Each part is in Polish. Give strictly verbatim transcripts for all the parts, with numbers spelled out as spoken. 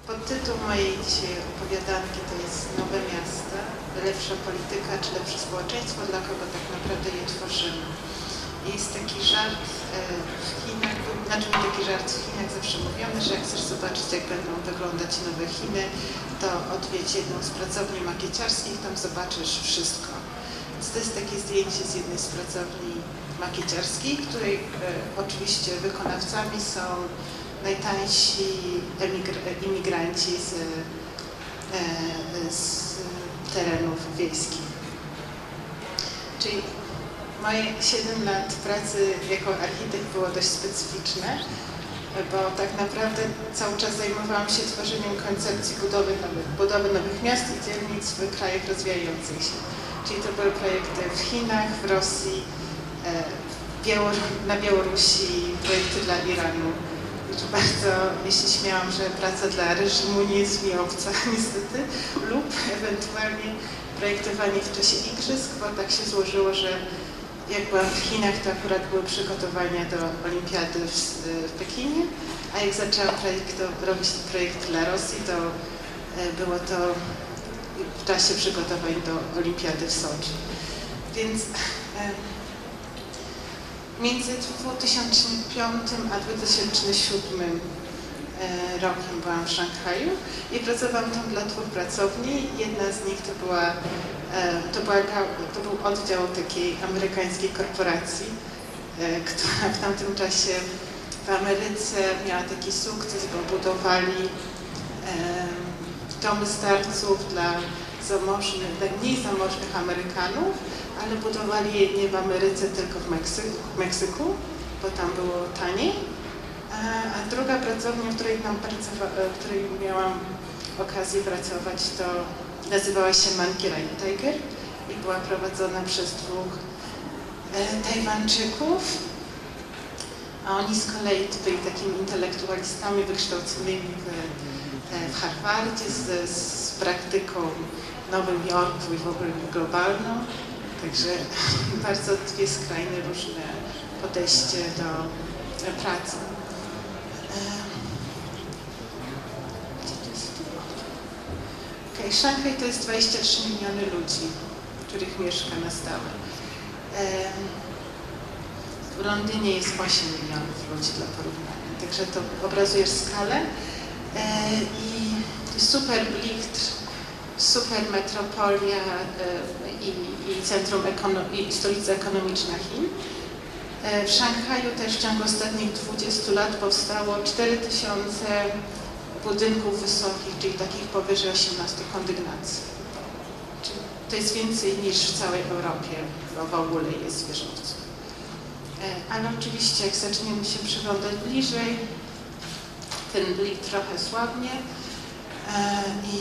Podtytuł mojej dzisiaj opowiadanki to jest Nowe miasta, lepsza polityka czy lepsze społeczeństwo, dla kogo tak naprawdę je tworzymy. Jest taki żart w Chinach, znaczy taki żart w Chinach zawsze mówiony, że jak chcesz zobaczyć, jak będą wyglądać nowe Chiny, to odwiedź jedną z pracowni makieciarskich, tam zobaczysz wszystko. Więc to jest takie zdjęcie z jednej z pracowni makieciarskiej, której e, oczywiście wykonawcami są najtańsi imigranci z, e, z terenów wiejskich. Czyli moje siedem lat pracy jako architekt było dość specyficzne, bo tak naprawdę cały czas zajmowałam się tworzeniem koncepcji budowy nowych, budowy nowych miast i dzielnic w krajach rozwijających się. Czyli to były projekty w Chinach, w Rosji, Białor na Białorusi, projekty dla Iranu. Bardzo się śmiałam, że praca dla reżimu nie jest mi obca niestety, lub ewentualnie projektowanie w czasie igrzysk, bo tak się złożyło, że jak byłam w Chinach, to akurat były przygotowania do olimpiady w, w Pekinie, a jak zaczęłam projekt, robić projekt dla Rosji, to było to w czasie przygotowań do olimpiady w Soczi. Więc między dwa tysiące piątym a dwa tysiące siódmym rokiem byłam w Szanghaju i pracowałam tam dla dwóch pracowni. Jedna z nich to, była, to, była, to był oddział takiej amerykańskiej korporacji, która w tamtym czasie w Ameryce miała taki sukces, bo budowali domy starców dla zamożnych, dla mniej zamożnych Amerykanów, ale budowali je nie w Ameryce, tylko w Meksyku, w Meksyku bo tam było taniej. A, a druga pracownia, w której, tam pracowa- w której miałam okazję pracować, to nazywała się Monkey Tiger i była prowadzona przez dwóch e, Tajwańczyków. A oni z kolei byli takimi intelektualistami wykształconymi w, w Harvardzie z, z praktyką w Nowym Jorku i w ogóle globalną. Także bardzo dwie skrajne różne podejście do pracy. Okay, Szanghaj to jest dwadzieścia trzy miliony ludzi, których mieszka na stałe. W Londynie jest osiem milionów ludzi dla porównania, także to obrazujesz skalę. I super blichtr, super metropolia i, i centrum ekono- i stolica ekonomiczna Chin. W Szanghaju też w ciągu ostatnich dwudziestu lat powstało cztery tysiące budynków wysokich, czyli takich powyżej osiemnastu kondygnacji. Czyli to jest więcej niż w całej Europie, bo w ogóle jest wieżowców. Ale oczywiście jak zaczniemy się przyglądać bliżej, ten blik trochę słabnie i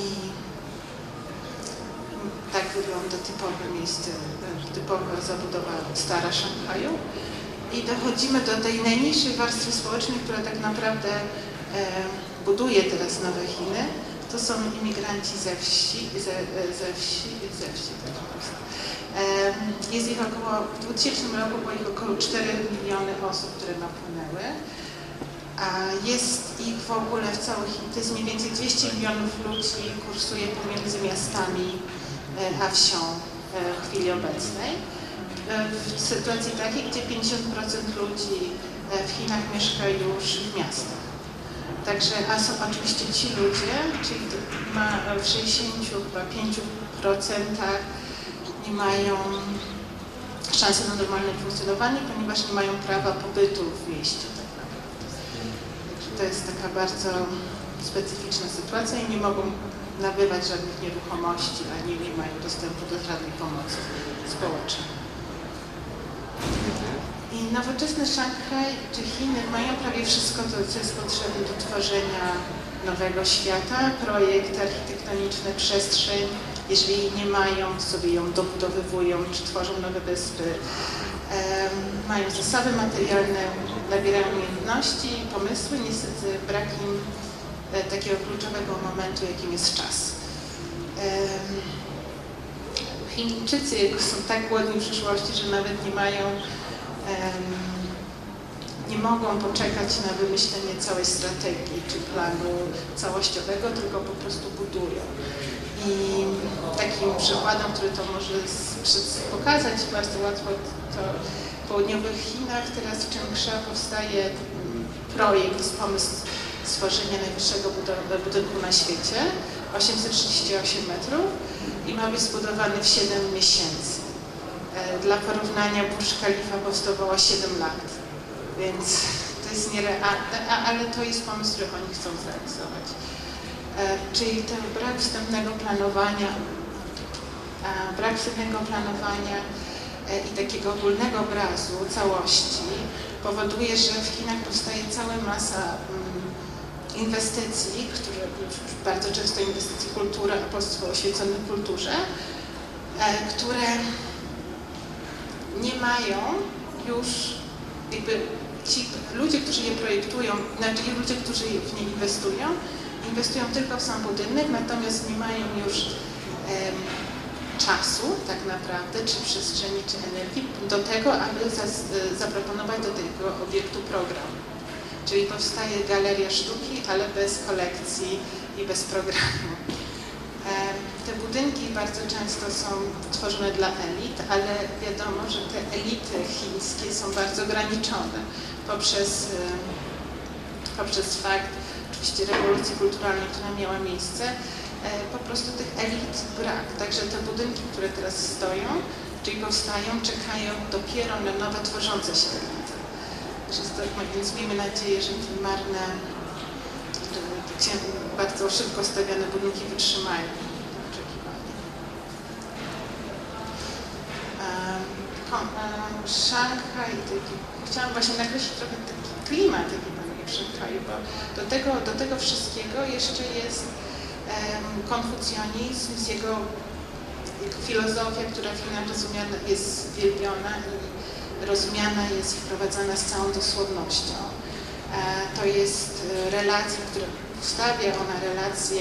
tak wygląda typowe miejsce, typowa zabudowa stara Szanghaju. I dochodzimy do tej najniższej warstwy społecznej, która tak naprawdę e, buduje teraz nowe Chiny. To są imigranci ze wsi, ze, ze wsi, ze wsi tak e, jest ich około, w dwa tysiące roku było ich około cztery miliony osób, które napłynęły. A jest ich w ogóle w całych Chinach, to jest mniej więcej dwieście milionów ludzi kursuje pomiędzy miastami e, a wsią e, w chwili obecnej. W sytuacji takiej, gdzie pięćdziesiąt procent ludzi w Chinach mieszka już w miastach. Także, a są oczywiście ci ludzie, czyli ma w sześćdziesięciu pięć procent nie mają szansy na normalne funkcjonowanie, ponieważ nie mają prawa pobytu w mieście tak naprawdę. Także to jest taka bardzo specyficzna sytuacja i nie mogą nabywać żadnych nieruchomości, ani nie mają dostępu do żadnej pomocy społecznej. I nowoczesny Szanghaj czy Chiny mają prawie wszystko to, co jest potrzebne do tworzenia nowego świata. Projekt architektoniczny, przestrzeń, jeżeli jej nie mają, to sobie ją dobudowywują, czy tworzą nowe wyspy. Um, mają zasoby materialne, nabierają umiejętności i pomysły. Niestety brak im e, takiego kluczowego momentu, jakim jest czas. Um, Chińczycy są tak głodni przyszłości, że nawet nie mają, um, nie nie mogą poczekać na wymyślenie całej strategii czy planu całościowego, tylko po prostu budują. I takim przykładem, który to może pokazać bardzo łatwo, to w południowych Chinach teraz w Changsha powstaje projekt, pomysł stworzenia najwyższego budynku na świecie, osiemset trzydzieści osiem metrów i ma być zbudowany w siedem miesięcy. Dla porównania Burj Khalifa powstawało siedem lat, więc to jest nierealne, ale to jest pomysł, który oni chcą zrealizować. Czyli ten brak wstępnego planowania, brak wstępnego planowania i takiego ogólnego obrazu całości powoduje, że w Chinach powstaje cała masa inwestycji, które bardzo często inwestycji kultury, a poświęcone kulturze, które nie mają już jakby ci ludzie, którzy je projektują, znaczy ludzie, którzy w nie inwestują, inwestują tylko w sam budynek, natomiast nie mają już em, czasu tak naprawdę, czy przestrzeni, czy energii do tego, aby zas, zaproponować do tego obiektu program. Czyli powstaje galeria sztuki, ale bez kolekcji i bez programu. Te budynki bardzo często są tworzone dla elit, ale wiadomo, że te elity chińskie są bardzo ograniczone poprzez, poprzez fakt oczywiście rewolucji kulturalnej, która miała miejsce. Po prostu tych elit brak. Także te budynki, które teraz stoją, czyli powstają, czekają dopiero na nowe tworzące się elity. Więc miejmy nadzieję, że te marne, bardzo szybko stawiane budynki wytrzymają oczekiwania. Szanghaj, chciałam właśnie nakreślić trochę taki klimat, jaki panuje w Szanghaju, bo do tego, do tego wszystkiego jeszcze jest um, konfucjonizm, z jego, jego filozofia, która w Chinach rozumiana jest wielbiona i rozumiana jest, wprowadzana z całą dosłownością. E, to jest relacja, która ustawia ona relację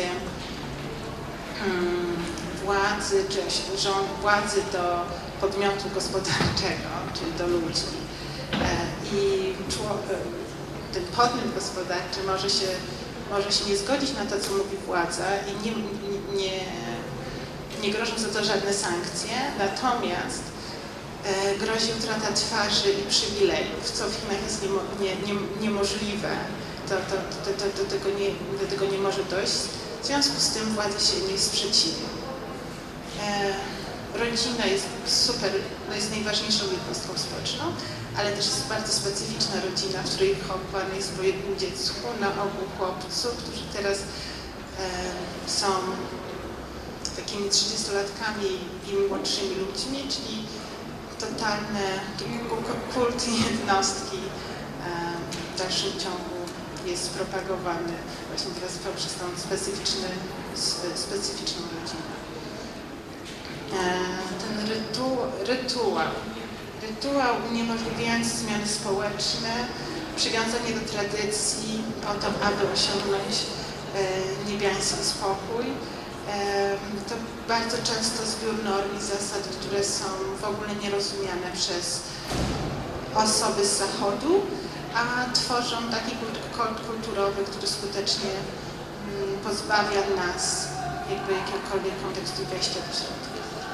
hmm, władzy, czy rząd, władzy do podmiotu gospodarczego, czyli do ludzi. E, I ten podmiot gospodarczy może się, może się nie zgodzić na to, co mówi władza i nie, nie, nie grożą za to żadne sankcje, natomiast e, grozi utrata twarzy i przywilejów, co w Chinach jest niemo, nie, nie, niemożliwe. To, to, to, to, do, tego nie, do tego nie może dojść. W związku z tym władze się nie sprzeciwi. E, rodzina jest super, no jest najważniejszą jednostką społeczną, ale też jest bardzo specyficzna rodzina, w której wychowywany jest po jednym dziecku, na ogół chłopców, którzy teraz e, są takimi trzydziestolatkami i młodszymi ludźmi, czyli totalny kult jednostki e, w dalszym ciągu jest propagowany właśnie teraz poprzez tą specyficzny, specyficzną rodzinę. E, ten rytu, rytuał, rytuał uniemożliwiający zmiany społeczne, przywiązanie do tradycji po to, aby osiągnąć e, niebiański spokój. E, to bardzo często zbiór norm i zasad, które są w ogóle nierozumiane przez osoby z Zachodu, a tworzą taki kod kulturowy, który skutecznie mm, pozbawia nas jakby jakiegokolwiek kontekstu wejścia do środka.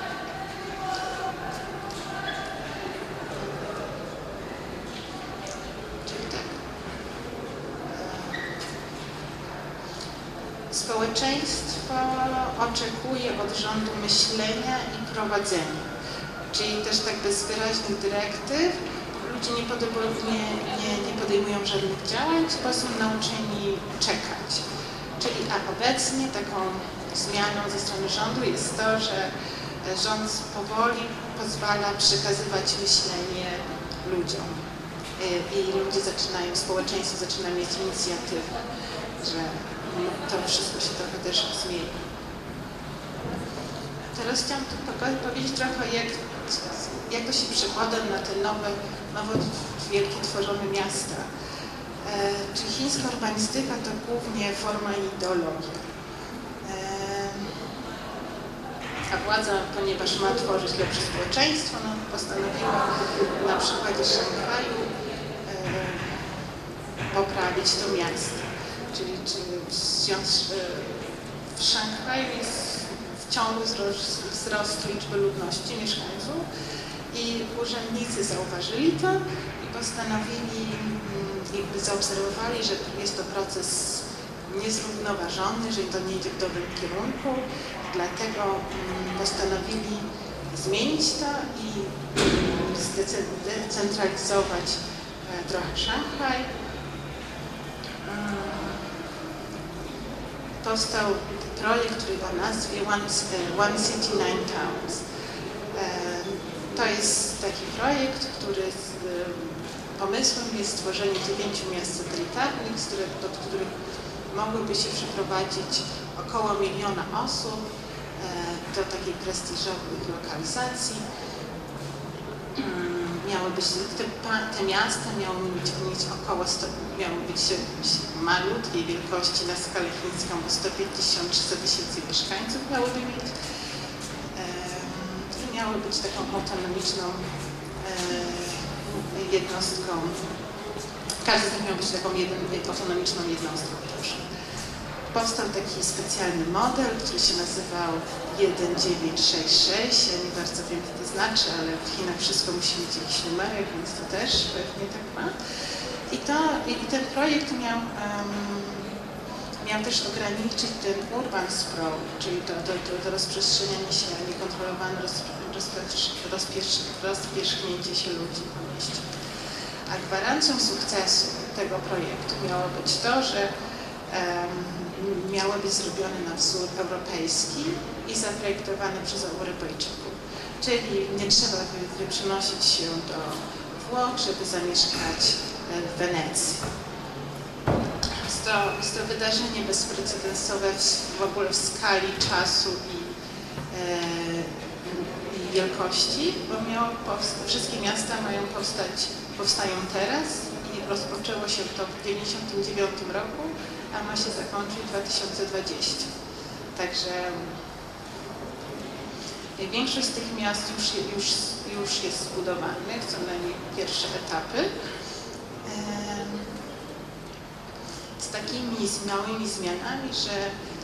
Czyli tak. Społeczeństwo oczekuje od rządu myślenia i prowadzenia, czyli też tak bez wyraźnych dyrektyw. Ludzie nie, nie, nie, nie podejmują żadnych działań, bo są nauczeni czekać. Czyli a obecnie taką zmianą ze strony rządu jest to, że rząd powoli pozwala przekazywać myślenie ludziom. I, i ludzie zaczynają, społeczeństwo zaczyna mieć inicjatywę, że to wszystko się trochę też zmieni. Teraz chciałam tu powiedzieć trochę, jak, jak to się przekłada na te nowe, nowo wielkie tworzone miasta. E, czy chińska urbanistyka to głównie forma i ideologia. E, a władza, ponieważ ma tworzyć lepsze społeczeństwo, no, postanowiła na przykładzie Szanghaju e, poprawić to miasto. Czyli, czyli w Szanghaju jest w ciągu wzrostu liczby ludności, mieszkańców i urzędnicy zauważyli to i postanowili, jakby zaobserwowali, że jest to proces niezrównoważony, że to nie idzie w dobrym kierunku, dlatego postanowili zmienić to i zdecentralizować trochę Szanghaj. Powstał projekt, który o nazwie One, One City, Nine Towns. To jest taki projekt, który pomysłem jest stworzenie dziewięciu miast satelitarnych, do których mogłyby się przeprowadzić około miliona osób do takiej prestiżowej lokalizacji. Miały być, te, te miasta miały mieć, mieć około sto, miały być malutkiej wielkości na skalę chińską, bo sto pięćdziesiąt do trzystu tysięcy mieszkańców miałyby mieć. I miały być taką autonomiczną e, jednostką. Każdy z nich miał być taką jeden, autonomiczną jednostką. Proszę. Powstał taki specjalny model, który się nazywał jeden dziewięć sześć sześć. Ja nie bardzo wiem, co to znaczy, ale w Chinach wszystko musi mieć jakiś numerek, więc to też pewnie tak ma. I, to, i ten projekt miał, um, miał też ograniczyć ten urban sprawl, czyli to, to, to, to rozprzestrzenianie się, niekontrolowane roz, rozpierz, rozpierzchnięcie się ludzi po mieście. A gwarancją sukcesu tego projektu miało być to, że um, miały być zrobione na wzór europejski i zaprojektowane przez Europejczyków. Czyli nie trzeba by przenosić się do Włoch, żeby zamieszkać w Wenecji. Jest to, jest to wydarzenie bezprecedensowe w, w ogóle w skali czasu i, e, i wielkości, bo miało powstać, wszystkie miasta mają powstać, powstają teraz i rozpoczęło się to w tysiąc dziewięćset dziewięćdziesiątym dziewiątym roku, a ma się zakończyć dwa tysiące dwudziestym. Także większość z tych miast już, już, już jest zbudowanych, co najmniej pierwsze etapy. Z takimi małymi zmianami, że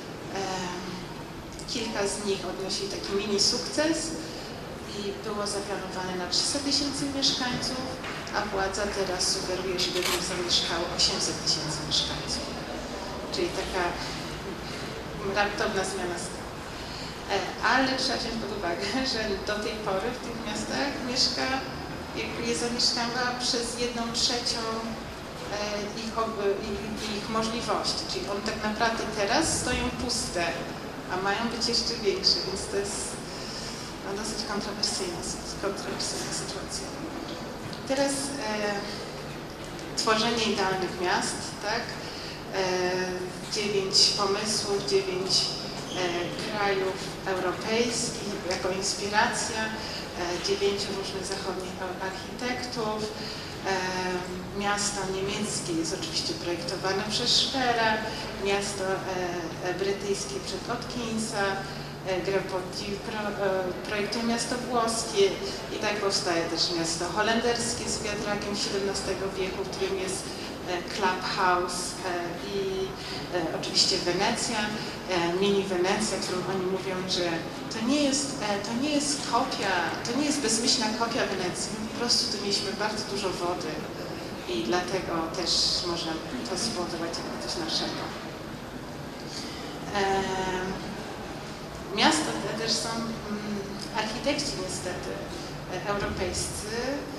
kilka z nich odnosi taki mini sukces i było zaplanowane na trzysta tysięcy mieszkańców, a władza teraz sugeruje, żeby w nich zamieszkało osiemset tysięcy mieszkańców. Czyli taka raptowna zmiana skali. Ale trzeba wziąć pod uwagę, że do tej pory w tych miastach mieszka, jakby je zamieszkała przez jedną trzecią ich, ich, ich możliwości. Czyli one tak naprawdę teraz stoją puste, a mają być jeszcze większe, więc to jest no, dosyć kontrowersyjna, kontrowersyjna sytuacja. Teraz e, tworzenie idealnych miast, tak? E, dziewięć pomysłów, dziewięć e, krajów europejskich jako inspiracja, e, dziewięciu różnych zachodnich architektów. E, miasto niemieckie jest oczywiście projektowane przez Schwera, miasto e, brytyjskie przez Watkinsa, e, Grapoti pro, e, projektuje miasto włoskie i tak powstaje też miasto holenderskie z wiatrakiem siedemnastego wieku, w którym jest Clubhouse i e, oczywiście Wenecja, e, mini Wenecja, którą oni mówią, że to nie jest, e, to nie jest kopia, to nie jest bezmyślna kopia Wenecji, my po prostu tu mieliśmy bardzo dużo wody i dlatego też możemy to zbudować jako coś naszego. E, miasta te też są mm, architekci niestety e, europejscy,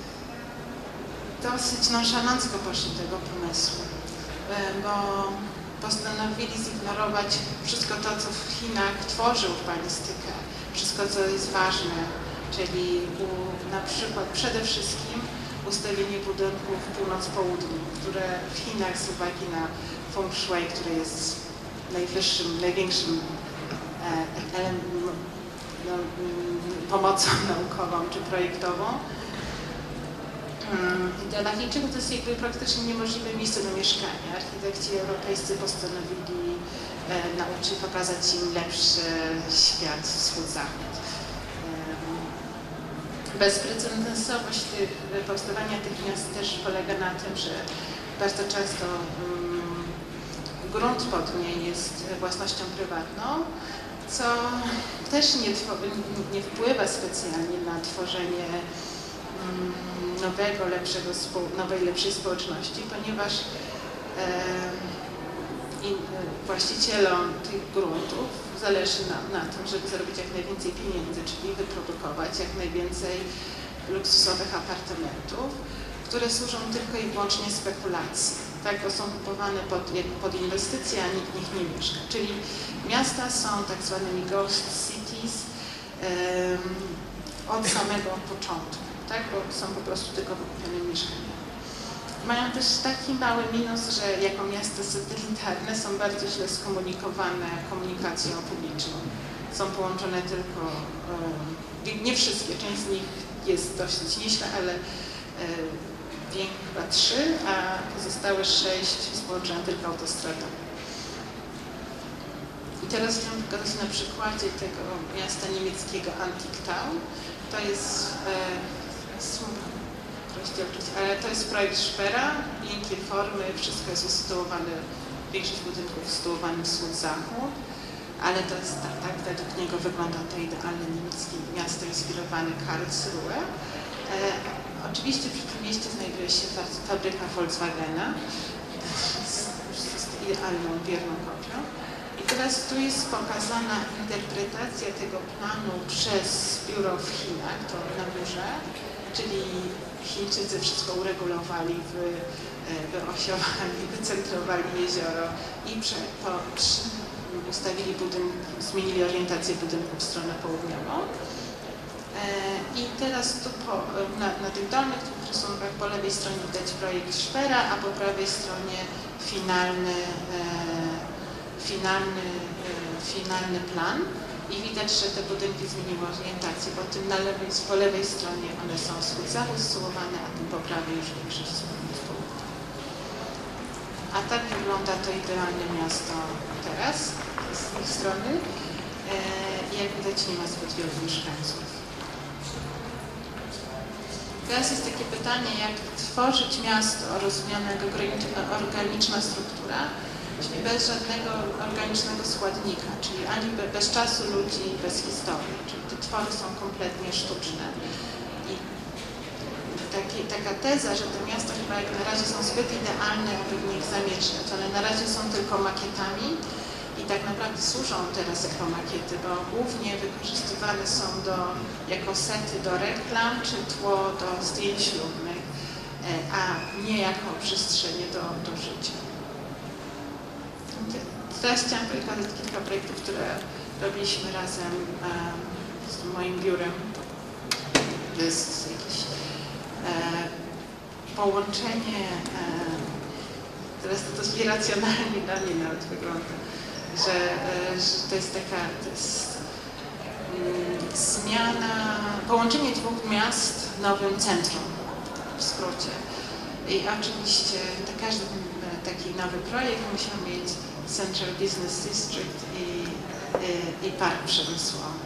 dosyć nonszalancko poszli tego pomysłu, bo postanowili zignorować wszystko to, co w Chinach tworzy urbanistykę, wszystko, co jest ważne, czyli u, na przykład przede wszystkim ustawienie budynków północ-południe, które w Chinach z uwagi na feng shui, które jest najwyższym, największym e, no, pomocą naukową czy projektową, I dla Chińczyków to jest jakby praktycznie niemożliwe miejsce do mieszkania. Architekci europejscy postanowili e, nauczyć, pokazać im lepszy świat, wschód-zachód. E, bezprecedensowość tych, powstawania tych miast też polega na tym, że bardzo często um, grunt pod nie jest własnością prywatną, co też nie, nie wpływa specjalnie na tworzenie um, nowego, lepszego, nowej, lepszej społeczności, ponieważ e, i, e, właścicielom tych gruntów zależy na, na tym, żeby zarobić jak najwięcej pieniędzy, czyli wyprodukować jak najwięcej luksusowych apartamentów, które służą tylko i wyłącznie spekulacji. Tak, bo są kupowane pod, pod inwestycje, a nikt w nich nie mieszka. Czyli miasta są tak zwanymi ghost cities um, od samego początku, tak, bo są po prostu tylko wykupione mieszkania. Mają też taki mały minus, że jako miasta satelitarne są bardzo źle skomunikowane komunikacją publiczną. Są połączone tylko, um, nie wszystkie, część z nich jest dosyć nieźle, ale um, większe chyba trzy, a pozostałe sześć jest połączone tylko autostradą. I teraz chciałam pokazać na przykładzie tego miasta niemieckiego Antique Town. To jest e, ale to jest projekt Szpera, miękkie formy, wszystko jest usytuowane, większość budynków usytuowane wschód-zachód, ale to jest tak, tak, według niego wygląda to idealne niemieckie miasto inspirowane Karlsruhe. E, Oczywiście przy tym mieście znajduje się fabryka Volkswagena, jest idealną, wierną kopią. I teraz tu jest pokazana interpretacja tego planu przez biuro w Chinach, to na górze, czyli Chińczycy wszystko uregulowali, wy, wyosiowali, wycentrowali jezioro i prze, po, przy, ustawili budynki, zmienili orientację budynku w stronę południową. I teraz tu po, na, na tych dolnych rysunkach po lewej stronie widać projekt Szpera, a po prawej stronie finalny, e, finalny, e, finalny plan. I widać, że te budynki zmieniły orientację, bo tym na lewej, po lewej stronie one są wschód-zachód zsuwane, a tym po prawej już większość z południa. A tak wygląda to idealne miasto teraz z ich strony. E, jak widać, nie ma zbyt wielu mieszkańców. Teraz jest takie pytanie, jak tworzyć miasto rozumianego organiczna struktura, czyli bez żadnego organicznego składnika, czyli ani bez czasu ludzi, bez historii, czyli te twory są kompletnie sztuczne. I taki, taka teza, że te miasta chyba jak na razie są zbyt idealne, aby w nich zamieszkać, ale na razie są tylko makietami i tak naprawdę służą teraz jako makiety, bo głównie wykorzystywane są do, jako sety do reklam czy tło do zdjęć ślubnych, a nie jako przestrzenie do, do życia. Teraz chciałam pokazać kilka projektów, które robiliśmy razem z moim biurem. To jest jakieś e, połączenie, e, teraz to dość irracjonalnie dla mnie nawet wygląda, że, e, że to jest taka to jest, mm, zmiana, połączenie dwóch miast w nowym centrum, w skrócie. I oczywiście to każdy taki nowy projekt musiał mieć Central Business District i, i, i park przemysłowy.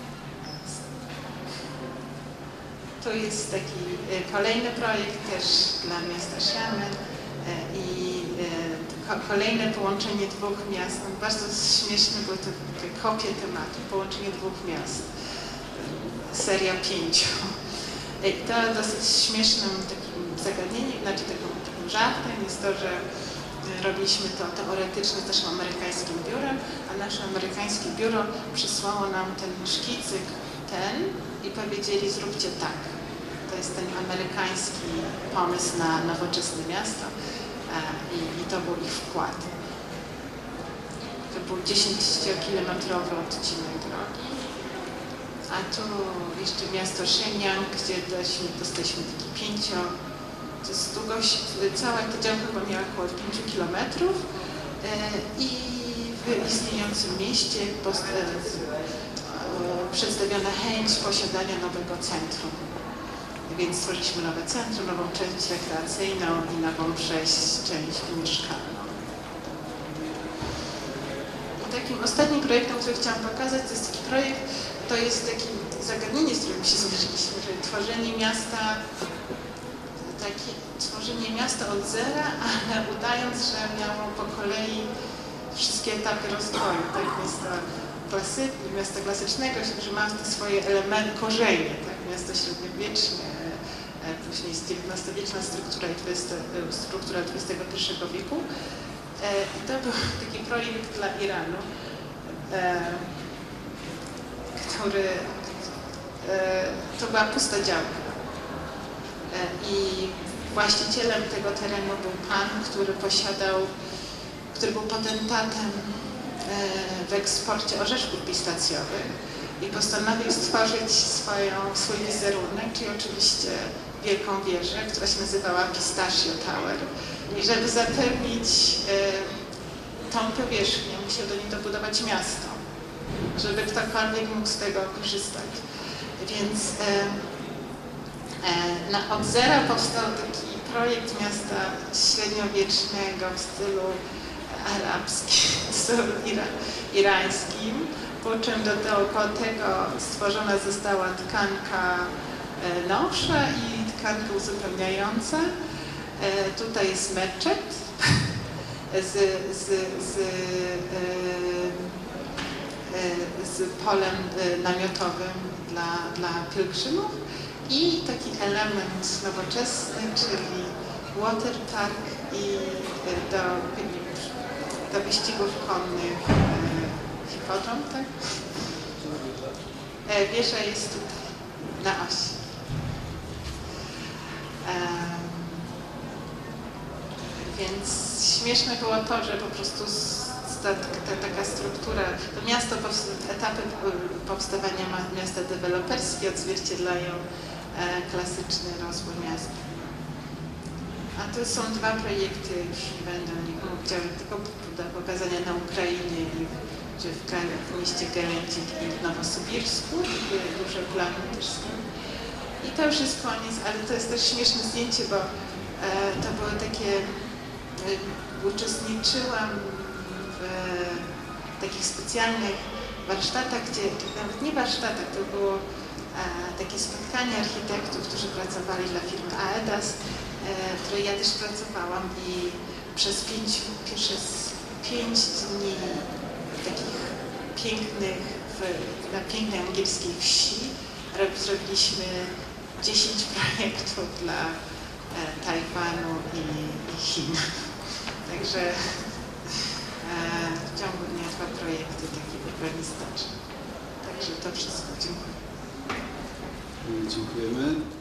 Tu jest taki kolejny projekt też dla miasta Xiamen i kolejne połączenie dwóch miast. Bardzo śmieszne były to takie kopie tematu, połączenie dwóch miast. Seria pięciu. I to dosyć śmiesznym takim zagadnieniem, znaczy takim, takim żartem jest to, że robiliśmy to teoretycznie z naszym amerykańskim biurem, a nasze amerykańskie biuro przysłało nam ten szkicyk ten i powiedzieli zróbcie tak. To jest ten amerykański pomysł na nowoczesne miasto i, i to był ich wkład. To był dziesięciokilometrowy odcinek drogi, a tu jeszcze miasto Shenyang, gdzie dostaliśmy taki pięcio To jest długość, cała ta działka chyba miała około pięciu kilometrów i w istniejącym mieście przedstawiona chęć posiadania nowego centrum. Więc stworzyliśmy nowe centrum, nową część rekreacyjną i nową część mieszkalną. I takim ostatnim projektem, który chciałam pokazać, to jest taki projekt, to jest takie zagadnienie, z którym się zmierzyliśmy, że tworzenie miasta, takie tworzenie tworzenie miasta od zera, ale udając, że miało po kolei wszystkie etapy rozwoju, tak, miasta, klasy, miasta klasycznego, że ma te swoje elementy, korzenie, tak, miasto średniowieczne, później jest dziewiętnastowieczna struktura i struktura dwudziestego pierwszego wieku. I to był taki projekt dla Iranu, który to była pusta działka. I właścicielem tego terenu był pan, który posiadał, który był potentatem w eksporcie orzeszków pistacjowych i postanowił stworzyć swoją, swój wizerunek, czyli oczywiście wielką wieżę, która się nazywała Pistachio Tower. I żeby zapewnić e, tą powierzchnię, musiał do niej dobudować miasto, żeby ktokolwiek mógł z tego korzystać. Więc e, e, na, od zera powstał taki projekt miasta średniowiecznego w stylu arabskim, w stylu ira, irańskim, po czym do tego stworzona została tkanka e, nowsza i tkanka uzupełniająca. E, tutaj jest meczet z, z, z, e, e, z polem namiotowym dla, dla pielgrzymów i taki element nowoczesny, czyli water park i do, do wyścigów konnych e, hipodrom, tak? E, wieża jest tutaj, na osi. E, Więc śmieszne było to, że po prostu ta, ta, taka struktura, to miasto, etapy powstawania miasta deweloperskie odzwierciedlają e, klasyczny rozwój miasta. A to są dwa projekty, już nie będę o nich mówić, tylko do pokazania na Ukrainie, czy w, w mieście Gelencik i w Nowosybirsku, duże plany też są. I to już jest koniec, ale to jest też śmieszne zdjęcie, bo e, to były takie uczestniczyłam w takich specjalnych warsztatach, gdzie nawet nie warsztatach, to było e, takie spotkanie architektów, którzy pracowali dla firmy Aedas, e, w której ja też pracowałam i przez pięć, przez pięć dni takich pięknych, w, na pięknej angielskiej wsi zrobiliśmy dziesięć projektów dla e, Tajwanu i, i Chin. Także e, w ciągu dnia dwa projekty takie urbanistyczne. Także to wszystko. Dziękuję. Dziękujemy.